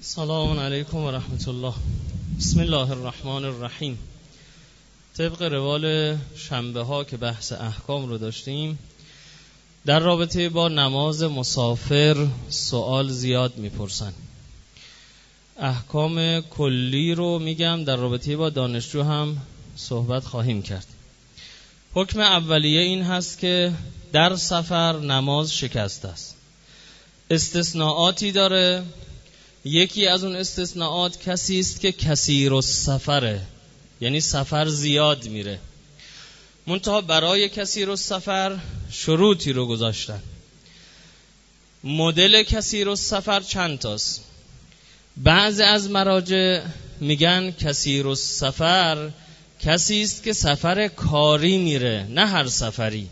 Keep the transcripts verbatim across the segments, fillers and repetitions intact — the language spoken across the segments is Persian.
سلام علیکم و رحمت الله. بسم الله الرحمن الرحیم. طبق روال شنبه ها که بحث احکام رو داشتیم، در رابطه با نماز مسافر سوال زیاد میپرسن. احکام کلی رو میگم، در رابطه با دانشجو هم صحبت خواهیم کرد. حکم اولیه این هست که در سفر نماز شکست است. استثناءاتی داره. یکی از اون استثناءات کسی است که کثیر السفره، یعنی سفر زیاد میره. منتها برای کثیر السفر شروطی رو گذاشتن. مدل کثیر السفر چند تاست. بعضی از مراجع میگن کثیر السفر کسی است که سفر کاری میره، نه هر سفری.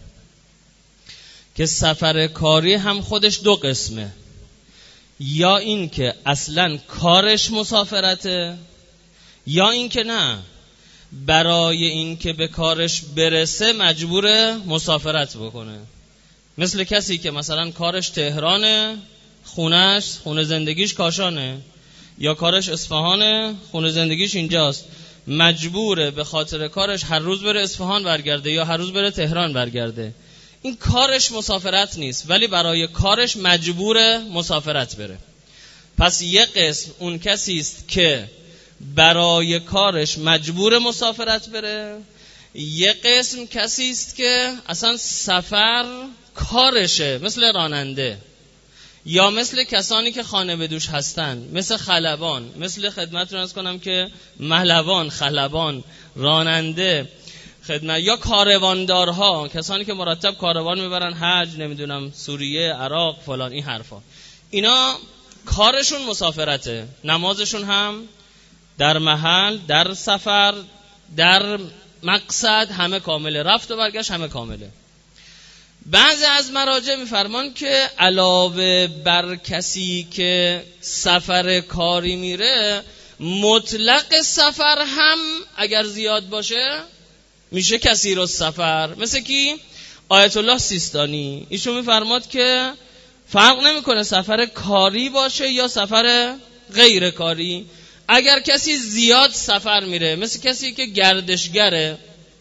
که سفر کاری هم خودش دو قسمه، یا این که اصلا کارش مسافرته، یا این که نه، برای این که به کارش برسه مجبور مسافرت بکنه. مثل کسی که مثلا کارش تهرانه، خونش خونه زندگیش کاشانه، یا کارش اصفهانه، خونه زندگیش اینجاست، مجبوره به خاطر کارش هر روز بره اصفهان برگرده یا هر روز بره تهران برگرده. این کارش مسافرت نیست، ولی برای کارش مجبور مسافرت بره. پس یک قسم اون کسی است که برای کارش مجبور مسافرت بره، یک قسم کسی است که اصلا سفر کارشه، مثل راننده یا مثل کسانی که خانه بدوش هستن، مثل خلبان، مثل خدمت رو از کنم که مهلوان، خلبان، راننده خدمت، یا کارواندارها، کسانی که مرتب کاروان میبرن حج، نمیدونم سوریه، عراق، فلان، این حرفا. اینا کارشون مسافرته. نمازشون هم در محل، در سفر، در مقصد همه کامله، رفت و برگشت همه کامله. بعضی از مراجع میفرمان که علاوه بر کسی که سفر کاری میره، مطلق سفر هم اگر زیاد باشه میشه کثیر السفر. مثل کی؟ آیت الله سیستانی. ایشون میفرماد که فرق نمیکنه سفر کاری باشه یا سفر غیر کاری. اگر کسی زیاد سفر میره، مثل کسی که گردشگره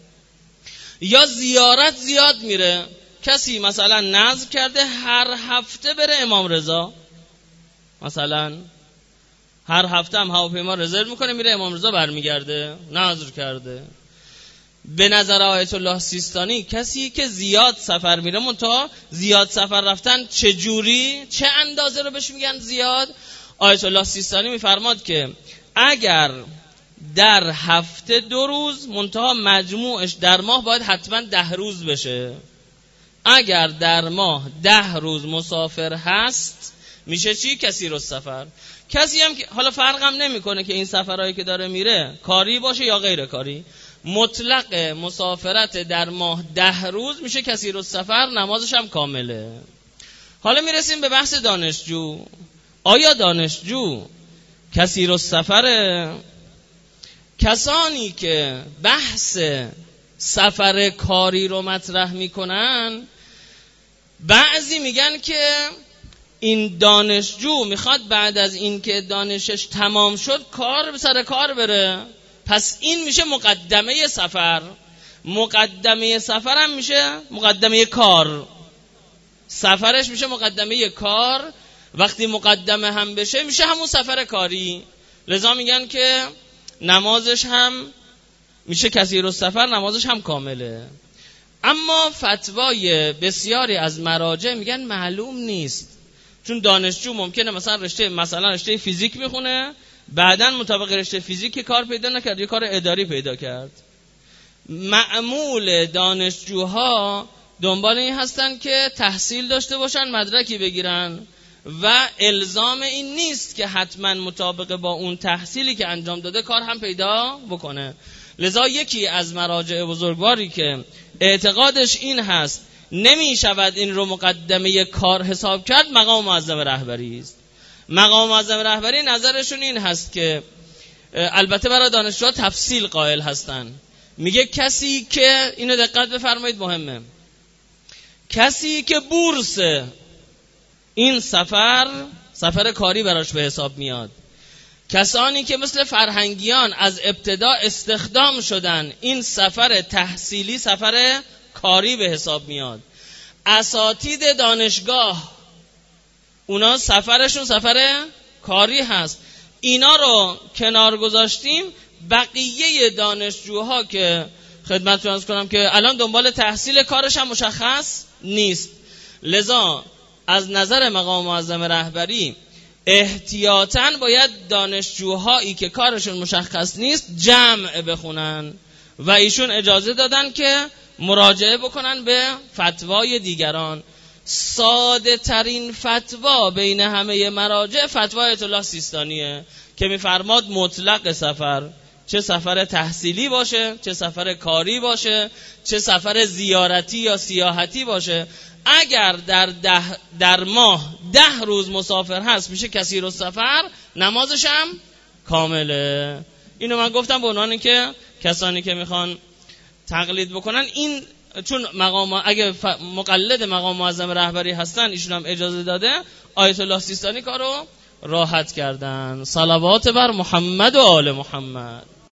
یا زیارت زیاد میره، کسی مثلا نذر کرده هر هفته بره امام رضا، مثلا هر هفته هم هواپیما رزرو میکنه میره امام رضا برمیگرده، نذر کرده. به نظر آیت الله سیستانی کسی که زیاد سفر میره، منتها زیاد سفر رفتن چجوری، چه اندازه رو بهش میگن زیاد؟ آیت الله سیستانی میفرماد که اگر در هفته دو روز، منتها مجموعش در ماه باید حتما ده روز بشه. اگر در ماه ده روز مسافر هست میشه چی؟ کثیر السفر. کسی هم که حالا فرقم نمیکنه که این سفرهایی که داره میره کاری باشه یا غیر کاری، مطلق مسافرت در ماه ده روز میشه کثیر السفر، نمازش هم کامله. حالا میرسیم به بحث دانشجو. آیا دانشجو کثیر السفره؟ کسانی که بحث سفر کاری رو مطرح میکنن، بعضی میگن که این دانشجو میخواد بعد از این که دانشش تمام شد کار به سر کار بره، پس این میشه مقدمه سفر. مقدمه سفر هم میشه مقدمه کار، سفرش میشه مقدمه کار. وقتی مقدمه هم بشه میشه همون سفر کاری. لذا میگن که نمازش هم میشه کثیر السفر، نمازش هم کامله. اما فتوای بسیاری از مراجع میگن معلوم نیست، چون دانشجو ممکنه مثلا رشته مثلا رشته فیزیک میخونه، بعدن مطابق رشته فیزیک کار پیدا نکرد، یه کار اداری پیدا کرد. معمول دانشجوها دنبال این هستن که تحصیل داشته باشن، مدرکی بگیرن، و الزام این نیست که حتما مطابق با اون تحصیلی که انجام داده کار هم پیدا بکنه. لذا یکی از مراجع بزرگواری که اعتقادش این هست نمی شود این رو مقدمه کار حساب کرد، مقام معظم رهبری است. مقام معظم رهبری نظرشون این هست که البته برای دانشجوها تفصیل قائل هستن. میگه کسی که، اینو دقت بفرمایید مهمه، کسی که بورس این سفر سفر کاری براش به حساب میاد، کسانی که مثل فرهنگیان از ابتدا استخدام شدن، این سفر تحصیلی سفر کاری به حساب میاد. اساتید دانشگاه اونا سفرشون سفر کاری هست. اینا رو کنار گذاشتیم، بقیه دانشجوها که خدمتتون عرض کنم که الان دنبال تحصیل کارش هم مشخص نیست. لذا از نظر مقام معظم رهبری احتیاطاً باید دانشجوهایی که کارشون مشخص نیست جمع بخونن و ایشون اجازه دادن که مراجعه بکنن به فتوای دیگران. ساده ترین فتوا بین همه مراجع فتوا آیت الله سیستانیه که میفرماد مطلق سفر، چه سفر تحصیلی باشه، چه سفر کاری باشه، چه سفر زیارتی یا سیاحتی باشه، اگر در ده در ماه ده روز مسافر هست میشه کثیر السفر، نمازش هم کامله. اینو من گفتم به عنوان که کسانی که میخوان تقلید بکنن، این چون مقام اگه مقلد مقام معظم رهبری هستن ایشون هم اجازه داده، آیت الله سیستانی کارو راحت کردن. صلوات بر محمد و آل محمد.